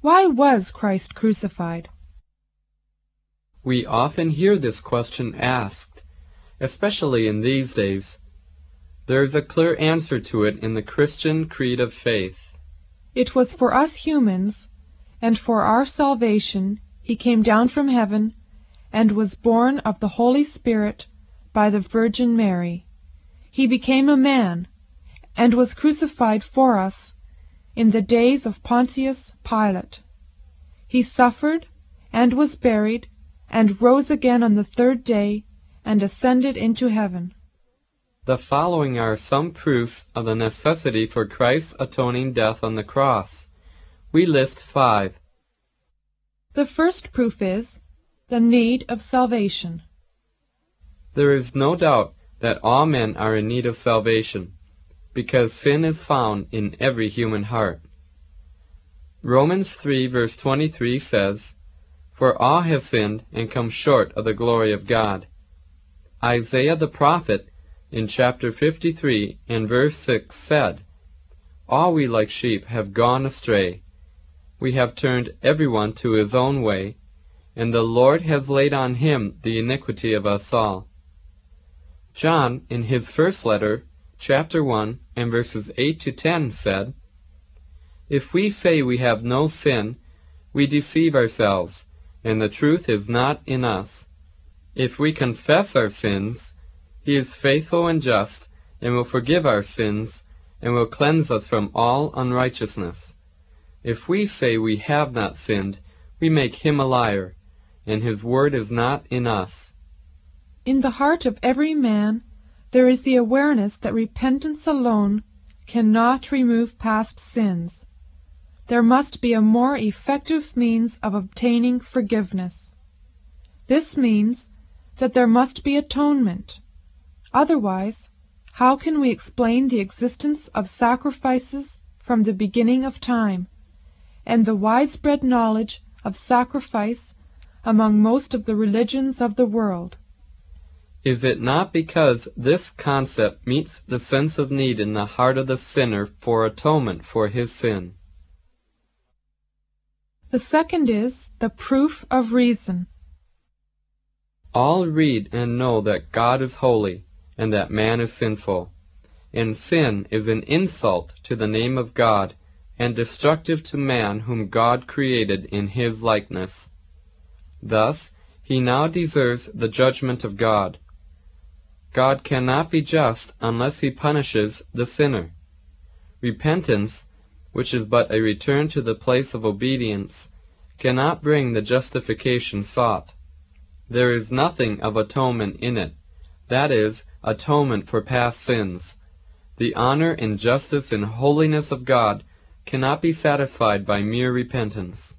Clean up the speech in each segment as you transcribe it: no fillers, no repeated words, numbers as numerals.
Why was Christ crucified? We often hear this question asked, especially in these days. There is a clear answer to it in the Christian creed of faith. It was for us humans, and for our salvation, he came down from heaven and was born of the Holy Spirit by the Virgin Mary. He became a man and was crucified for us in the days of Pontius Pilate. He suffered and was buried and rose again on the third day and ascended into heaven. The following are some proofs of the necessity for Christ's atoning death on the cross. We list 5. The first proof is the need of salvation. There is no doubt that all men are in need of salvation, because sin is found in every human heart. Romans 3 verse 23 says, "For all have sinned and come short of the glory of God." Isaiah the prophet in chapter 53 and verse 6 said, "All we like sheep have gone astray. We have turned everyone to his own way, and the Lord has laid on him the iniquity of us all." John, in his first letter, chapter 1, and verses 8 to 10, said, "If we say we have no sin, we deceive ourselves, and the truth is not in us. If we confess our sins, he is faithful and just, and will forgive our sins, and will cleanse us from all unrighteousness. If we say we have not sinned, we make him a liar, and his word is not in us." In the heart of every man there is the awareness that repentance alone cannot remove past sins. There must be a more effective means of obtaining forgiveness. This means that there must be atonement. Otherwise, how can we explain the existence of sacrifices from the beginning of time, and the widespread knowledge of sacrifice among most of the religions of the world? Is it not because this concept meets the sense of need in the heart of the sinner for atonement for his sin? The second is the proof of reason. All read and know that God is holy, and that man is sinful, and sin is an insult to the name of God, and destructive to man whom God created in his likeness. Thus, he now deserves the judgment of God. God cannot be just unless he punishes the sinner. Repentance, which is but a return to the place of obedience, cannot bring the justification sought. There is nothing of atonement in it, that is, atonement for past sins. The honor and justice and holiness of God cannot be satisfied by mere repentance.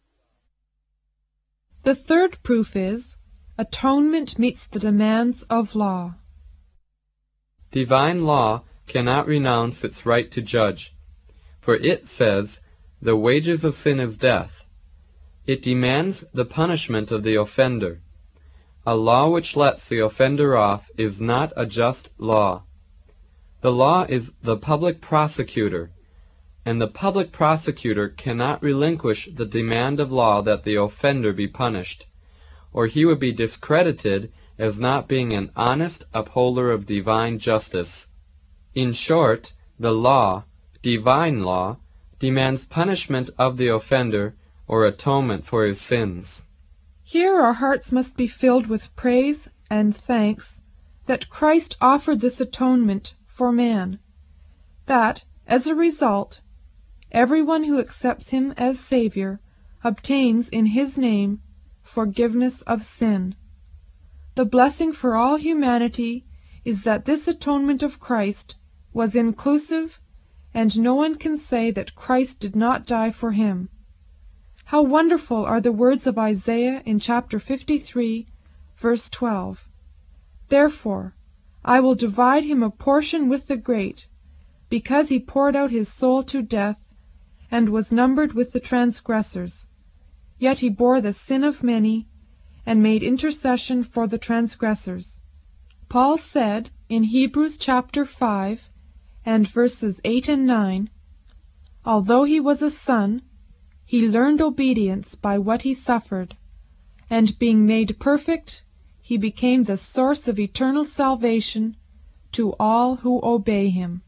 The third proof is atonement meets the demands of law. Divine law cannot renounce its right to judge, for it says, "The wages of sin is death." It demands the punishment of the offender. A law which lets the offender off is not a just law. The law is the public prosecutor, and the public prosecutor cannot relinquish the demand of law that the offender be punished, or he would be discredited as not being an honest upholder of divine justice. In short, the law, divine law, demands punishment of the offender or atonement for his sins. Here our hearts must be filled with praise and thanks that Christ offered this atonement for man, that, as a result, everyone who accepts him as Savior obtains in his name forgiveness of sin. The blessing for all humanity is that this atonement of Christ was inclusive, and no one can say that Christ did not die for him. How wonderful are the words of Isaiah in chapter 53, verse 12. "Therefore I will divide him a portion with the great, because he poured out his soul to death, and was numbered with the transgressors. Yet he bore the sin of many, and made intercession for the transgressors." Paul said in Hebrews chapter 5 and verses 8 and 9, "Although he was a son, he learned obedience by what he suffered, and being made perfect, he became the source of eternal salvation to all who obey him.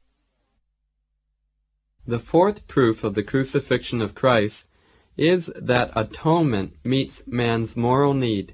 The fourth proof of the crucifixion of Christ is that atonement meets man's moral need.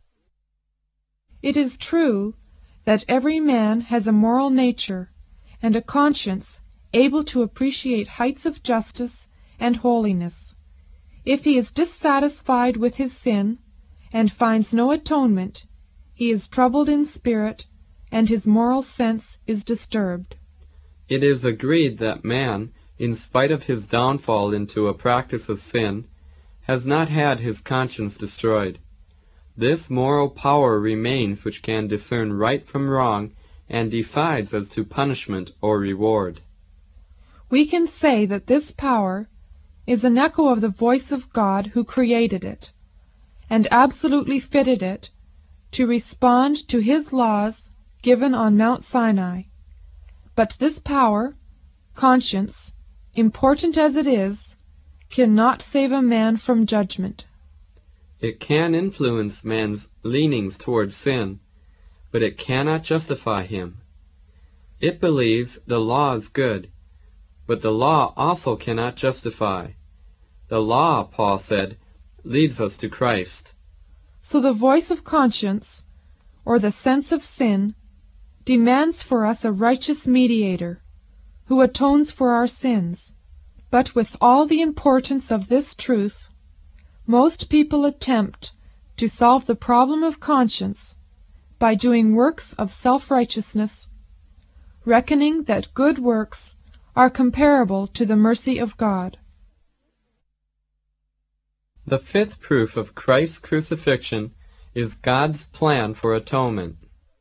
It is true that every man has a moral nature and a conscience able to appreciate heights of justice and holiness. If he is dissatisfied with his sin and finds no atonement, he is troubled in spirit, and his moral sense is disturbed. It is agreed that man, in spite of his downfall into a practice of sin, has not had his conscience destroyed. This moral power remains which can discern right from wrong and decides as to punishment or reward. We can say that this power is an echo of the voice of God who created it, and absolutely fitted it to respond to his laws given on Mount Sinai. But this power, conscience, important as it is, cannot save a man from judgment. It can influence man's leanings toward sin, but it cannot justify him. It believes the law is good, but the law also cannot justify. The law, Paul said, leads us to Christ. So the voice of conscience, or the sense of sin, demands for us a righteous mediator, who atones for our sins. But with all the importance of this truth, most people attempt to solve the problem of conscience by doing works of self-righteousness, reckoning that good works are comparable to the mercy of God. The fifth proof of Christ's crucifixion is God's plan for atonement.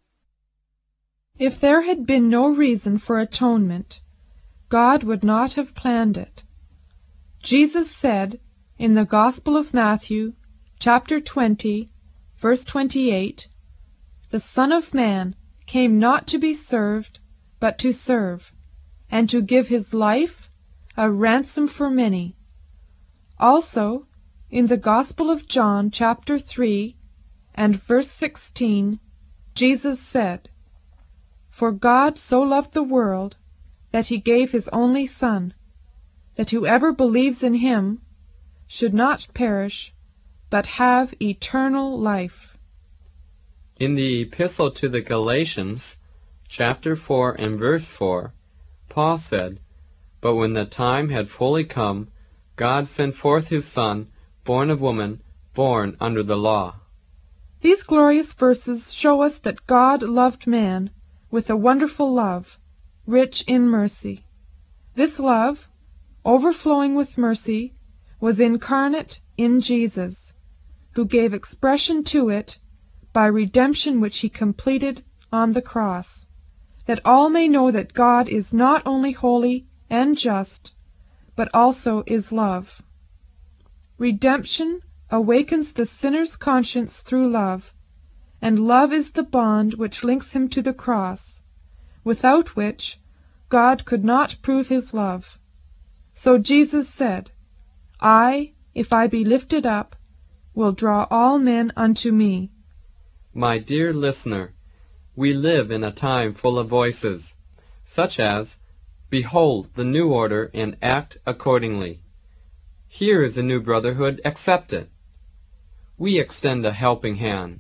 If there had been no reason for atonement, God would not have planned it. Jesus said in the Gospel of Matthew, chapter 20, verse 28, "The Son of Man came not to be served, but to serve, and to give his life a ransom for many." Also, in the Gospel of John, chapter 3, and verse 16, Jesus said, "For God so loved the world that he gave his only Son, that whoever believes in him should not perish, but have eternal life." In the Epistle to the Galatians, chapter 4 and verse 4, Paul said, "But when the time had fully come, God sent forth his Son, born of woman, born under the law." These glorious verses show us that God loved man with a wonderful love, rich in mercy. This love, overflowing with mercy, was incarnate in Jesus, who gave expression to it by redemption which he completed on the cross, that all may know that God is not only holy and just, but also is love. Redemption awakens the sinner's conscience through love, and love is the bond which links him to the cross, without which God could not prove his love. So Jesus said, "I, if I be lifted up, will draw all men unto me." My dear listener, we live in a time full of voices, such as, "Behold the new order and act accordingly." "Here is a new brotherhood, accept it." We extend a helping hand.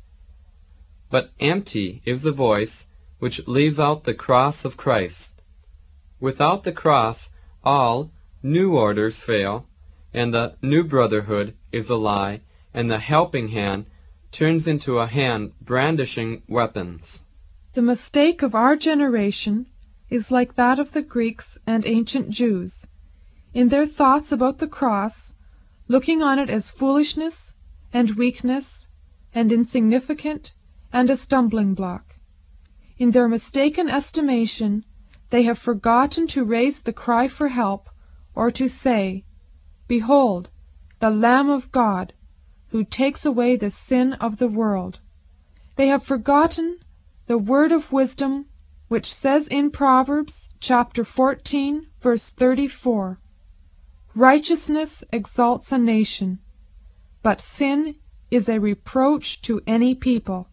But empty is the voice which leaves out the cross of Christ. Without the cross, all new orders fail, and the new brotherhood is a lie, and the helping hand turns into a hand brandishing weapons. The mistake of our generation is like that of the Greeks and ancient Jews, in their thoughts about the cross, looking on it as foolishness and weakness and insignificant and a stumbling block. In their mistaken estimation, they have forgotten to raise the cry for help, or to say, "Behold, the Lamb of God, who takes away the sin of the world." They have forgotten the word of wisdom which says in Proverbs chapter 14, verse 34, Righteousness exalts a nation, but sin is a reproach to any people.